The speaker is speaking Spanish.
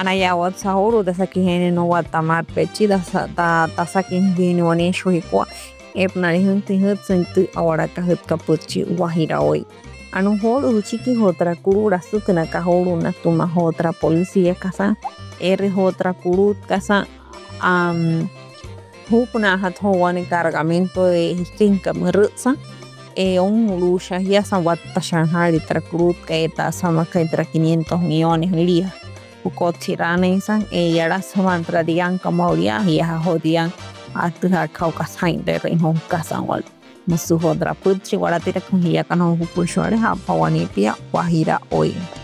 Anaya WhatsApp de sakihene no watamar pechi da ta sakin dini wane shuhikwa epnari hunti hutsintu awara kahut kapuchi Guajira hoy. Anu horo uchiki hotra kuru rasukna kahoro na tuma hotra policía kasa hotra kuru kasa hupna hat howani cargamento de histinka mrutsa un lusha ya san watta shanghai tra kuru kaita sama kaitra 500 millones lia ukotirane san yara samantra dian kamauria ya hodian atuha kaukasain de reino kasan wal musu hodra putri waratira kunhiya kana hupurshore ha pawani pia Guajira hoy.